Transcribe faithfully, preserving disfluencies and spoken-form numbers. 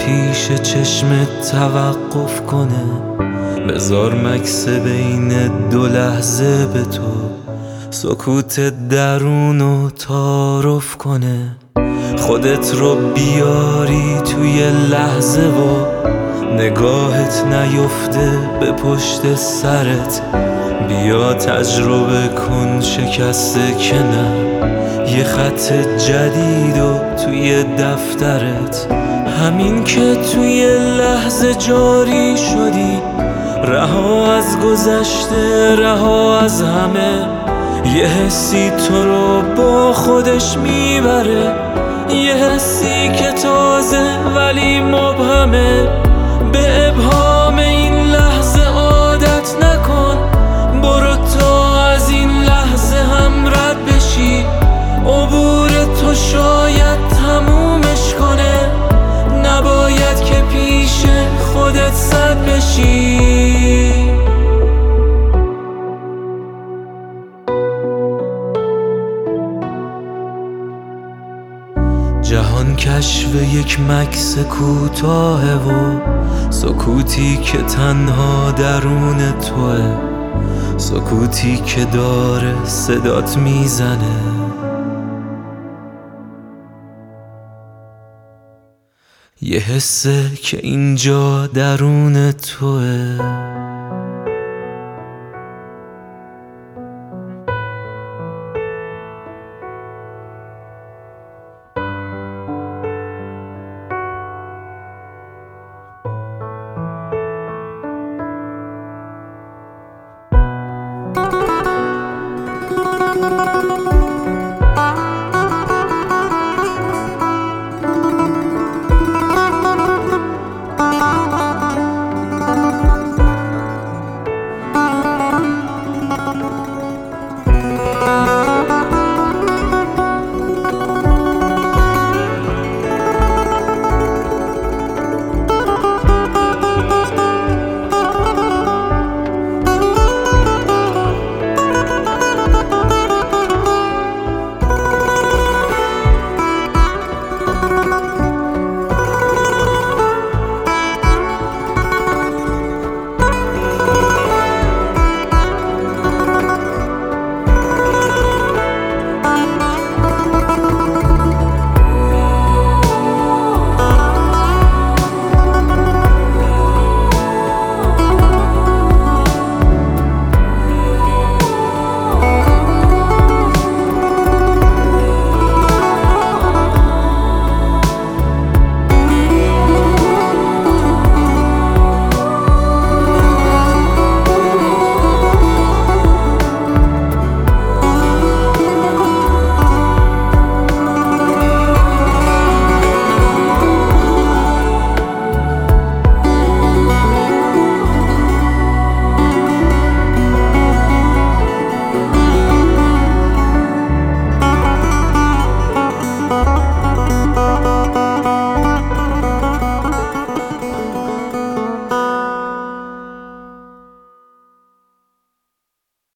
پیش چشمت توقف کنه، بذار مکس بین دو لحظه به تو سکوت درونو تعارف کنه. خودت رو بیاری توی لحظه و نگاهت نیفته به پشت سرت. بیا تجربه کن شکسته که نه، یه خط جدید و توی دفترت. همین که توی لحظه جاری شدی، رها از گذشته، رها از همه. یه حسی تو رو با خودش میبره، یه حسی که تازه ولی مبهمه. به ابهام این لحظه عادت نکن، برو تا از این لحظه هم رد بشی. عبور تو شاید تمومش کنه، نباید که پیش خودت سد بشی. جهان کشف یک مکس کوتاهه و سکوتی که تنها درون توه، سکوتی که داره صدات میزنه. یه حسه که اینجا درون توه.